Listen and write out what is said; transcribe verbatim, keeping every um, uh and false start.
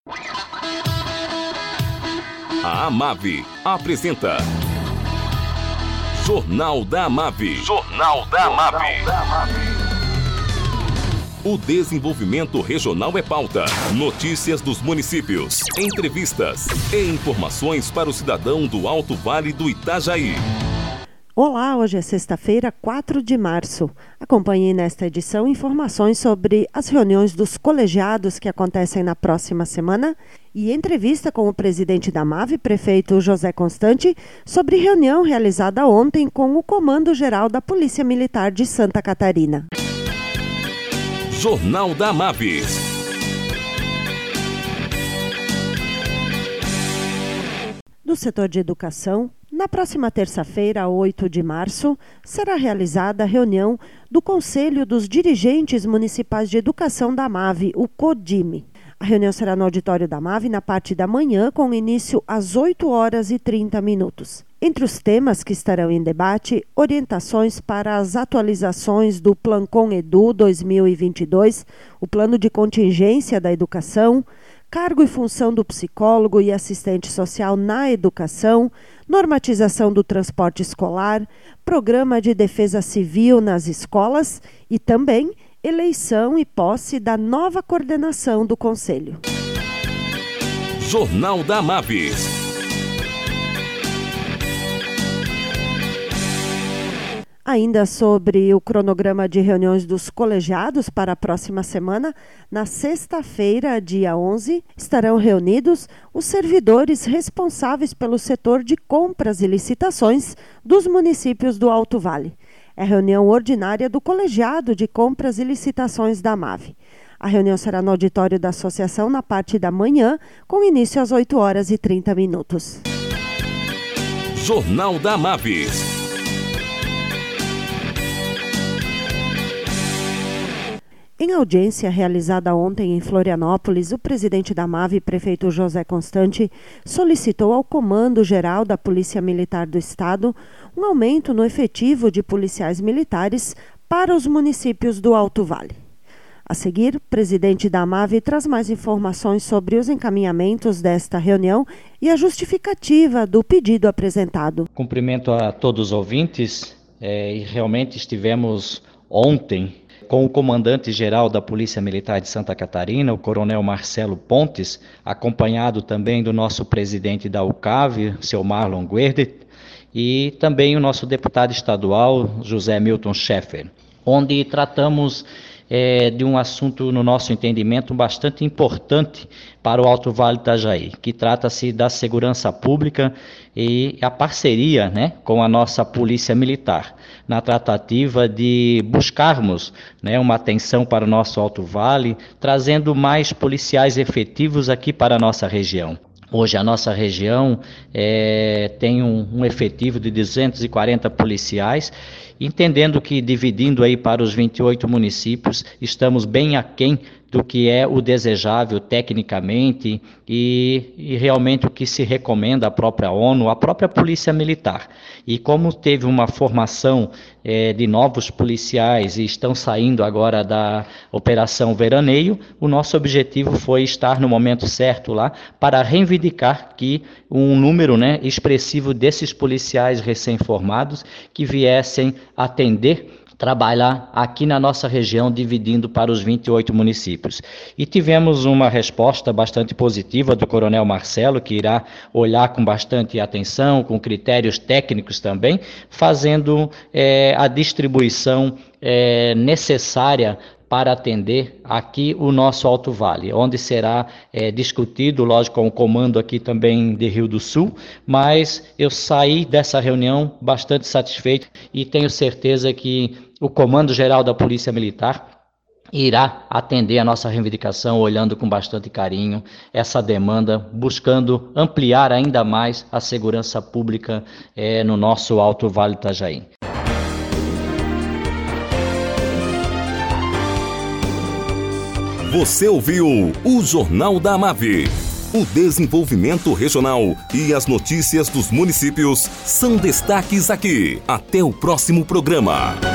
A Amave apresenta Jornal da Amave. Jornal da Amave. O desenvolvimento regional é pauta. Notícias dos municípios, entrevistas e informações para o cidadão do Alto Vale do Itajaí. Olá, hoje é sexta-feira, quatro de março. Acompanhe nesta edição informações sobre as reuniões dos colegiados que acontecem na próxima semana e entrevista com o presidente da Amave, prefeito José Constante, sobre reunião realizada ontem com o Comando Geral da Polícia Militar de Santa Catarina. Jornal da Amave. No setor de educação, na próxima terça-feira, oito de março, será realizada a reunião do Conselho dos Dirigentes Municipais de Educação da Amave, o CODIME. A reunião será no auditório da Amave na parte da manhã, com início às oito horas e trinta minutos. Entre os temas que estarão em debate, orientações para as atualizações do Plancom Edu dois mil e vinte e dois, o plano de contingência da educação, cargo e função do psicólogo e assistente social na educação, normatização do transporte escolar, programa de defesa civil nas escolas e também eleição e posse da nova coordenação do Conselho. Jornal da Amave. Ainda sobre o cronograma de reuniões dos colegiados para a próxima semana, na sexta-feira, dia onze, estarão reunidos os servidores responsáveis pelo setor de compras e licitações dos municípios do Alto Vale. É a reunião ordinária do colegiado de compras e licitações da Amave. A reunião será no auditório da associação na parte da manhã, com início às oito horas e trinta minutos. Jornal da Amave. Em audiência realizada ontem em Florianópolis, o presidente da Amave, prefeito José Constante, solicitou ao Comando Geral da Polícia Militar do Estado um aumento no efetivo de policiais militares para os municípios do Alto Vale. A seguir, o presidente da Amave traz mais informações sobre os encaminhamentos desta reunião e a justificativa do pedido apresentado. Cumprimento a todos os ouvintes, é, e realmente estivemos ontem com o comandante-geral da Polícia Militar de Santa Catarina, o coronel Marcelo Pontes, acompanhado também do nosso presidente da U C A V, seu Marlon Guerdet, e também o nosso deputado estadual, José Milton Schaeffer, onde tratamos é, de um assunto, no nosso entendimento, bastante importante para o Alto Vale do Itajaí, que trata-se da segurança pública e a parceria, né, com a nossa Polícia Militar, na tratativa de buscarmos, né, uma atenção para o nosso Alto Vale, trazendo mais policiais efetivos aqui para a nossa região. Hoje a nossa região é, tem um, um efetivo de duzentos e quarenta policiais, entendendo que dividindo aí para os vinte e oito municípios, estamos bem aquém do que é o desejável tecnicamente e, e realmente o que se recomenda à própria ONU, à própria Polícia Militar. E como teve uma formação é, de novos policiais e estão saindo agora da Operação Veraneio, o nosso objetivo foi estar no momento certo lá para reivindicar que um número, né, expressivo desses policiais recém-formados que viessem atender, trabalhar aqui na nossa região, dividindo para os vinte e oito municípios. E tivemos uma resposta bastante positiva do coronel Marcelo, que irá olhar com bastante atenção, com critérios técnicos também, fazendo é, a distribuição é, necessária para atender aqui o nosso Alto Vale, onde será é, discutido, lógico, com o comando aqui também de Rio do Sul, mas eu saí dessa reunião bastante satisfeito e tenho certeza que o Comando Geral da Polícia Militar irá atender a nossa reivindicação, olhando com bastante carinho essa demanda, buscando ampliar ainda mais a segurança pública é, no nosso Alto Vale do Itajaí. Você ouviu o Jornal da Amave. O desenvolvimento regional e as notícias dos municípios são destaques aqui. Até o próximo programa.